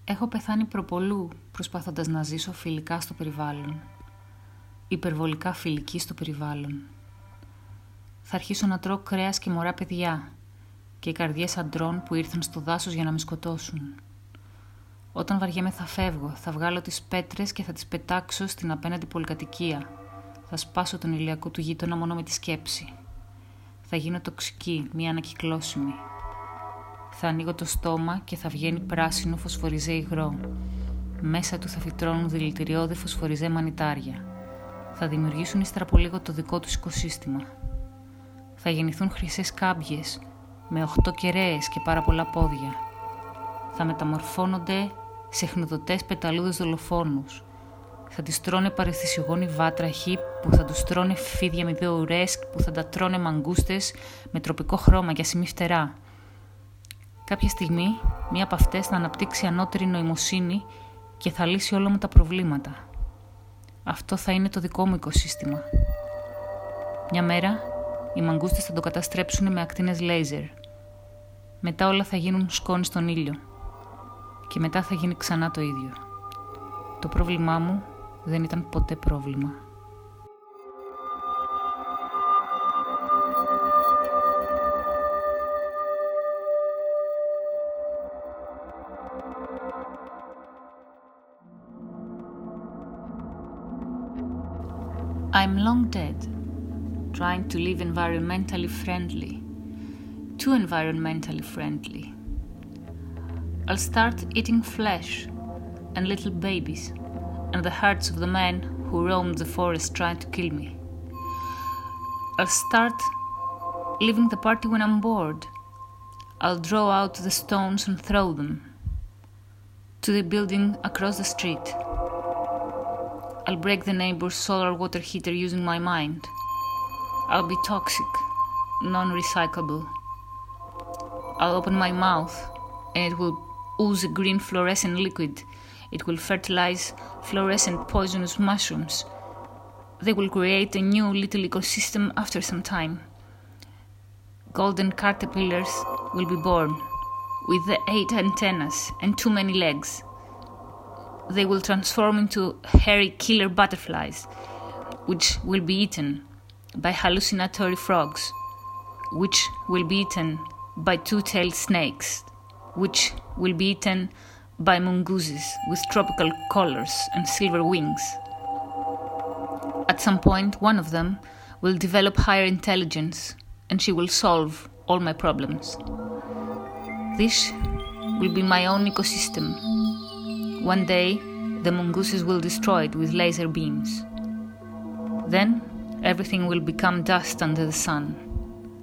Έχω πεθάνει προπολού προσπαθώντας να ζήσω φιλικά στο περιβάλλον. Υπερβολικά φιλική στο περιβάλλον. Θα αρχίσω να τρώω κρέας και μωρά παιδιά και καρδιές αντρών που ήρθαν στο δάσος για να με σκοτώσουν. Όταν βαριέμαι θα φεύγω, θα βγάλω τις πέτρες και θα τις πετάξω στην απέναντι πολυκατοικία. Θα σπάσω τον ηλιακό του γείτονα μόνο με τη σκέψη. Θα γίνω τοξική, μία ανακυκλώσιμη. Θα ανοίγω το στόμα και θα βγαίνει πράσινο φωσφοριζέ υγρό. Μέσα του θα φυτρώνουν δηλητηριώδη φωσφοριζέ μανιτάρια. Θα δημιουργήσουν ύστερα από λίγο το δικό τους οικοσύστημα. Θα γεννηθούν χρυσές κάμπιες με 8 κεραίες και πάρα πολλά πόδια. Θα μεταμορφώνονται σε χνουδωτές πεταλούδες δολοφόνους. Θα τις τρώνε παραισθησιογόνοι βάτραχοι που θα τους τρώνε φίδια με 2 ουρές που θα τα τρώνε μαγκούστες με τροπικό χρώμα για σημεί φτερά. Κάποια στιγμή μία από αυτές θα αναπτύξει ανώτερη νοημοσύνη και θα λύσει όλα μου τα προβλήματα. Αυτό θα είναι το δικό μου οικοσύστημα. Μια μέρα οι μαγκούστες θα το καταστρέψουν με ακτίνες λέιζερ. Μετά όλα θα γίνουν σκόνη στον ήλιο. Και μετά θα γίνει ξανά το ίδιο. Το πρόβλημά μου δεν ήταν ποτέ πρόβλημα. I'm long dead, trying to live environmentally friendly, too environmentally friendly. I'll start eating flesh and little babies and the hearts of the men who roam the forest trying to kill me. I'll start leaving the party when I'm bored. I'll draw out the stones and throw them to the building across the street. I'll break the neighbor's solar water heater using my mind. I'll be toxic, non-recyclable. I'll open my mouth and it will ooze a green fluorescent liquid. It will fertilize fluorescent poisonous mushrooms. They will create a new little ecosystem after some time. Golden caterpillars will be born with the 8 antennas and too many legs. They will transform into hairy killer butterflies, which will be eaten by hallucinatory frogs, which will be eaten by 2-tailed snakes, which will be eaten by mongooses with tropical collars and silver wings. At some point, one of them will develop higher intelligence and she will solve all my problems. This will be my own ecosystem. One day, the mongooses will destroy it with laser beams. Then, everything will become dust under the sun.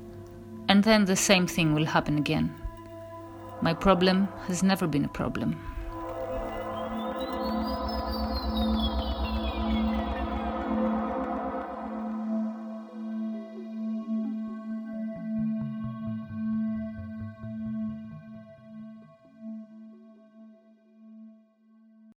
And then the same thing will happen again. My problem has never been a problem.